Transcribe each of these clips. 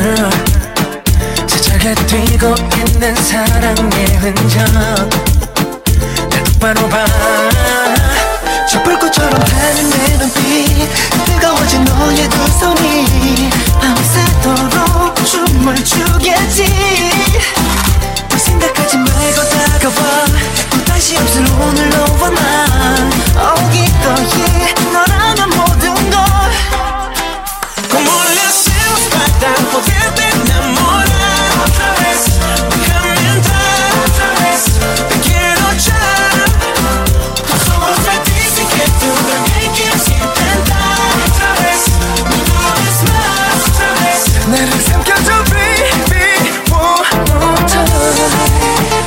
세차게 뛰고 있는 사랑의 흔적 날 똑바로 봐 저 불꽃처럼 타는 내 눈빛 뜨거워진 너의 두 손이 밤새도록 춤을 추겠지 생각하지 말고 다가와 또 다시 없을 오늘 너와 나 기꺼이 너라면 모든 걸 Como le hacemos para poderte enamorar otra vez déjame entrar otra vez te quiero echar tus ojos me dicen que tú también quieres intentar otra vez una vez más otra vez 나를 삼켜줘 baby one more time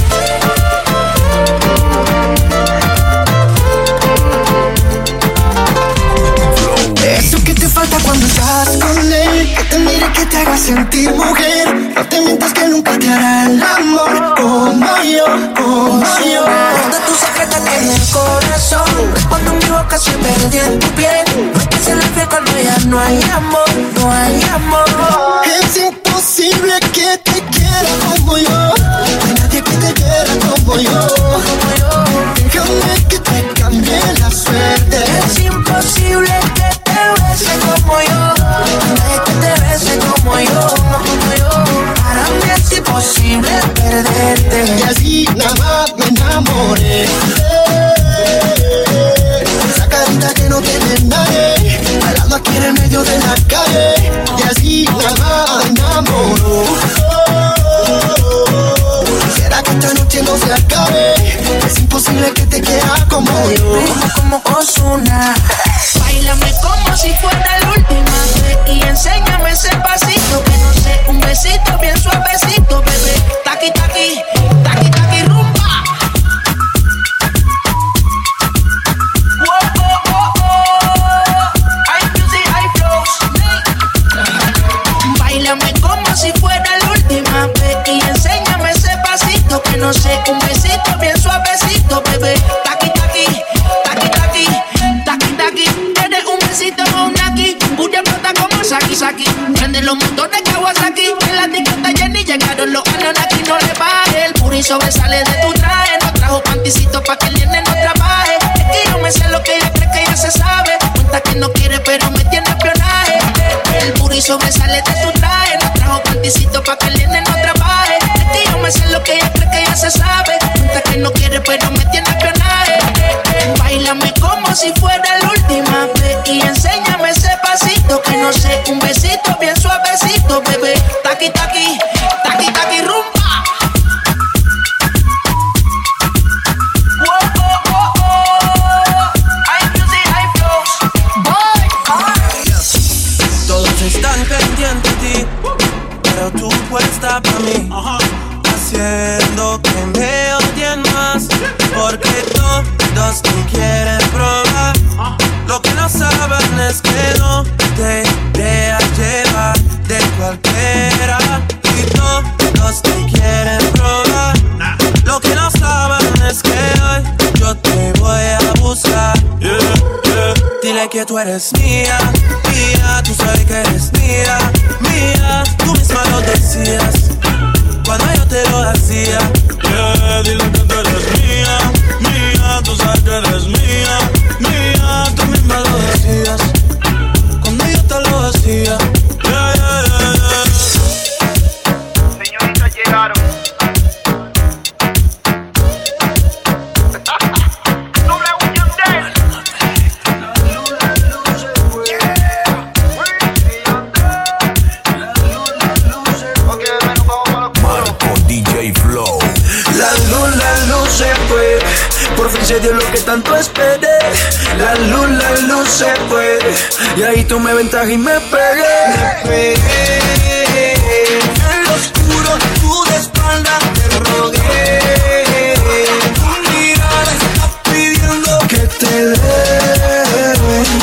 Eso que te falta cuando estás con él que te mire, que te haga sentir mujer no te mientas que nunca te hará el amor como yo Guarda tu secreto en el corazón cuando mi boca se perdió en tu piel no pienses en la fe cuando ya no hay amor no hay amor Es imposible que te quiera como yo no hay nadie que te quiera como yo déjame que te cambie la suerte Es imposible que bese como yo, nadie que te bese como yo. Para mí es imposible perderte. Y así nada más me enamoré. Esa carita que no tiene nadie, bailando aquí en el medio de la calle. Y así nada más me enamoró. Quisiera que esta noche no se acabe. Es imposible que te quiera como yo. Como Ozuna. Báilame como si fuera la última vez y enséñame ese pasito que no sé, un besito bien suavecito, bebé. Taqui, taqui, taqui, taqui, rumba. Oh, oh, oh, oh. Hay music, hay flows. Báilame como si fuera la última vez y enséñame ese pasito que no sé, un besito bien suavecito, bebé. Taqui, taqui, taqui, taqui, taqui, taqui. Tienes un besito o un aquí, bulla brota como Saki Saki. Prende los motores Kawasaki, en la etiqueta Jenny llegaron los Anunnaki. No le baje, el puri sobresale de tu traje. No trajo panticito pa' que el nene no trabaje. Es que yo me sé lo que ella cree que ya se sabe. Cuenta que no quiere pero me tiene espionaje. El puri sobresale de tu traje. No trajo panticito pa' que el nene no trabaje. Es que yo me sé lo que ella cree que ya se sabe. Cuenta que no quiere pero me tiene espionaje. Báilame como si fuera la última vez y enséñame ese pasito que no sé, un besito bien suavecito, bebé. Taqui, taqui, taqui, taqui, rumba. Oh, oh, oh, oh. Hay music, hay flows. Boy, todos están pendientes de ti, pero tú puesta para mí, haciendo que me odien más, porque todos te quieren probar. Lo que no saben es que no te dejas llevar de cualquiera, y todos te quieren probar. Lo que no saben es que hoy yo te voy a buscar. Dile que tú eres mía, mía, tú sabes que eres mía, mía. Tú misma lo decías cuando yo te lo hacía. Dile que tú eres mía, mía, tú sabes que eres mía, mía. Tú misma lo decías cuando yo te lo hacía. Señoritas llegaron. Por fin se dio lo que tanto esperé. La luz se fue. Y ahí tomé ventaja y me pegué. En lo oscuro, tú de espalda te rogué. Tu mirada está pidiendo que te dé.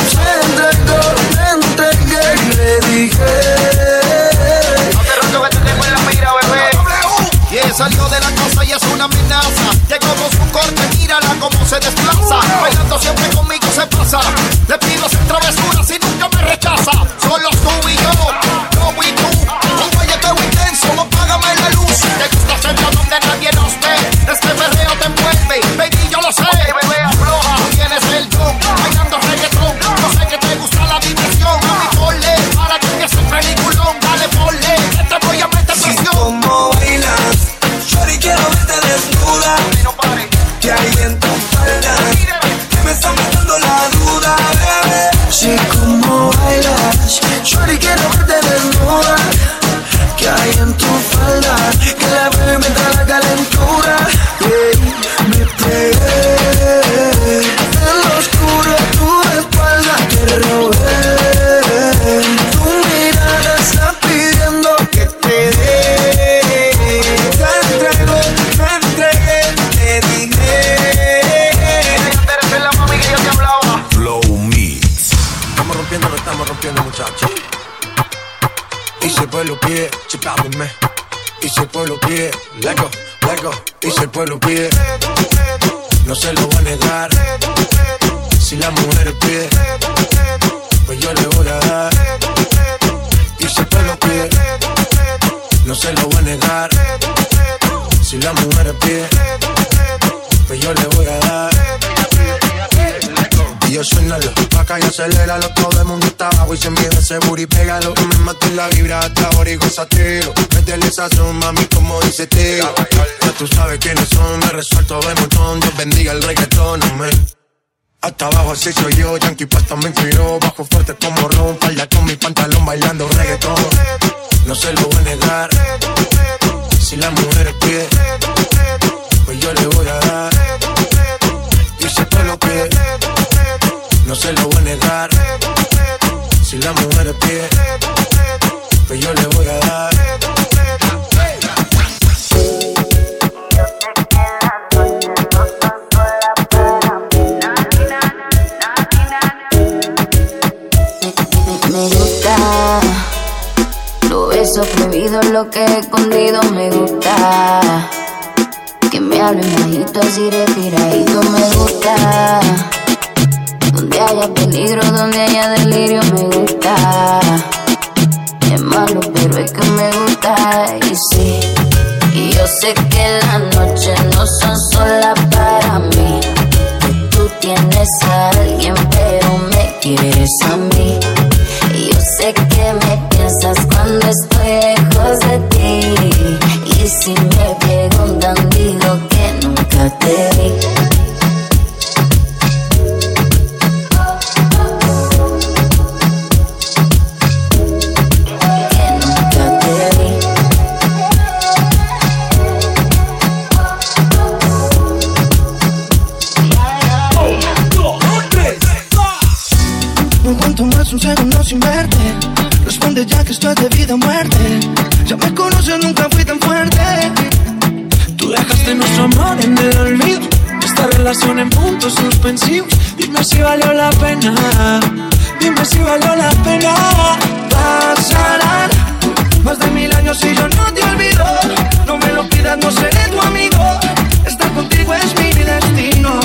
Se entregué y le dije: no te roto que te tengo en la mira, bebé. Y él salió de la casa y es una amenaza. Llegó con su corte, mírala cómo se desplaza. Bailando siempre conmigo se pasa. Le pido sin travesuras y nunca me rechaza. Solo tú y yo y tú. pueblo pide, dime. Y si el pueblo pide, let go. Y si el pueblo pide, no se lo voy a negar. Si la mujer pide, pues yo le voy a dar. Y si el pueblo pide, no se lo voy a negar. Si la mujer pide, pues yo le voy a dar. Y yo suénalo, acá y aceléralo. Todo el mundo está abajo y se envíe ese booty, pégalo. Me mato en la vibra hasta ahora y gózatelo. Métele esa son, mami, como dice Teo. Ya tú sabes quiénes son, me resuelto de montón. Dios bendiga el reggaetón, amén. Hasta abajo así soy yo, Yankee Pasta me inspiró. Bajo fuerte como ron, falda con mi pantalón bailando reggaetón. No se lo voy a negar. Si la mujer pide, pues yo le voy a dar. Y si el pueblo pide, no se lo voy a negar. Si la mujer pide, pues yo le voy a dar. Me gusta lo beso prohibido, lo que he escondido. Me gusta que me hablen bajito, así respiradito. Me gusta donde haya peligro, donde haya delirio. Me gusta, es malo pero es que me gusta. Y sí, y yo sé que las noches no son solas para mí. Tú tienes a alguien pero me quieres a mí. Y yo sé que me piensas cuando estoy lejos de ti. Y si me preguntan digo que nunca te vi. Un segundo sin verte, responde ya que estoy de vida o muerte. Ya me conoces, nunca fui tan fuerte. Tú dejaste nuestro amor en el olvido, esta relación en puntos suspensivos. Dime si valió la pena, dime si valió la pena. Pasarán más de 1000 años y yo no te olvido. No me lo pidas, no seré tu amigo. Estar contigo es mi destino.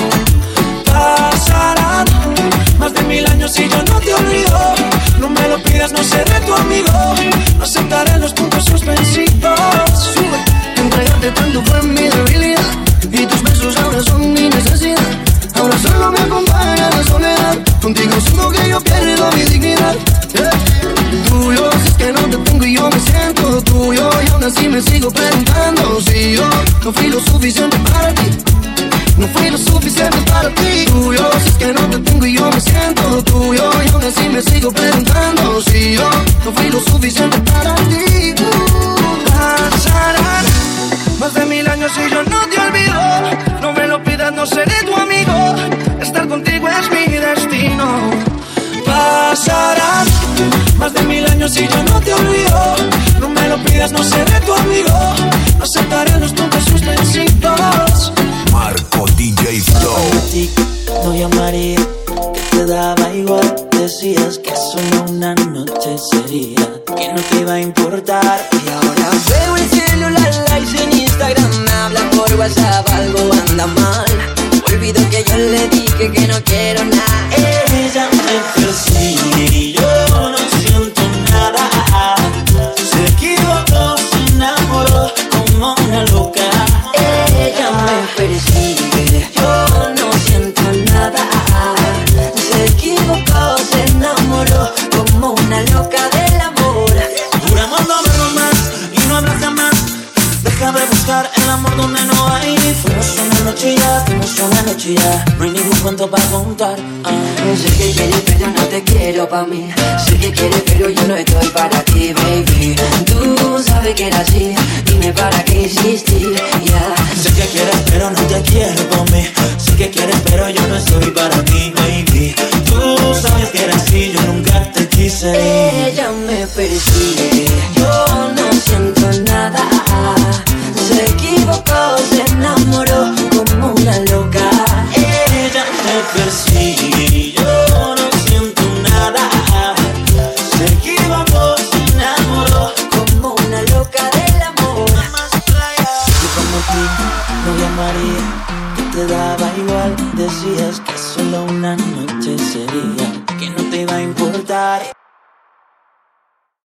Pasarán más de 1000 años y yo no te olvido. No me lo pidas, no seré tu amigo. No aceptaré los puntos suspensivos. Entregarte tanto fue mi debilidad y tus besos ahora son mi necesidad. Ahora solo me acompaña la soledad. Contigo siento que yo pierdo mi dignidad. Tuyo, si es que no te tengo y yo me siento tuyo. Y aún así me sigo preguntando si yo no fui lo suficiente para ti. No fui lo suficiente para ti. Tuyo, si es que no te tengo y yo me siento tuyo. Y aún así me sigo preguntando si yo no fui lo suficiente para ti. Pasarán más de 1000 años y yo no te olvido. No me lo pidas, no seré tu amigo. Estar contigo es mi destino. Pasarán más de 1000 años y yo no te olvido. No me lo pidas, no seré tu amigo. No aceptaré los puntos suspensivos. Marco DJ Flow. Novia María, que te daba igual. Decías que solo una noche sería, que no te iba a importar. Y ahora veo el celular, likes en Instagram, me habla por WhatsApp, algo anda mal. Olvido que yo le dije que no quiero nada. Ella me persigue y yo no siento nada. Se equivocó, se enamoró como una loca. Ella me persigue, yo no siento nada. Se equivocó, se enamoró como una loca del amor. Juramos no vernos más y no hablar jamás. Deja de buscar el amor donde no hay. Fuimos una noche ya, fuimos una noche ya. No hay ningún cuento para contar. Sé que quieres pero no te quiero pa' mí. Sé que quieres pero yo no estoy para ti, baby. Tú sabes que era así, dime para qué insistir, yeah. Sé que quieres pero no te quiero por mí. Sé que quieres pero yo no estoy para ti, baby. Tú sabes que era así, yo nunca te quise ir. Ella me persigue, yo no siento nada. Se equivocó, se enamoró como una loca. Ella me persigue y yo no siento nada. Se equivocó, se enamoró como María, que te daba igual. Decías que solo una noche sería, que no te iba a importar.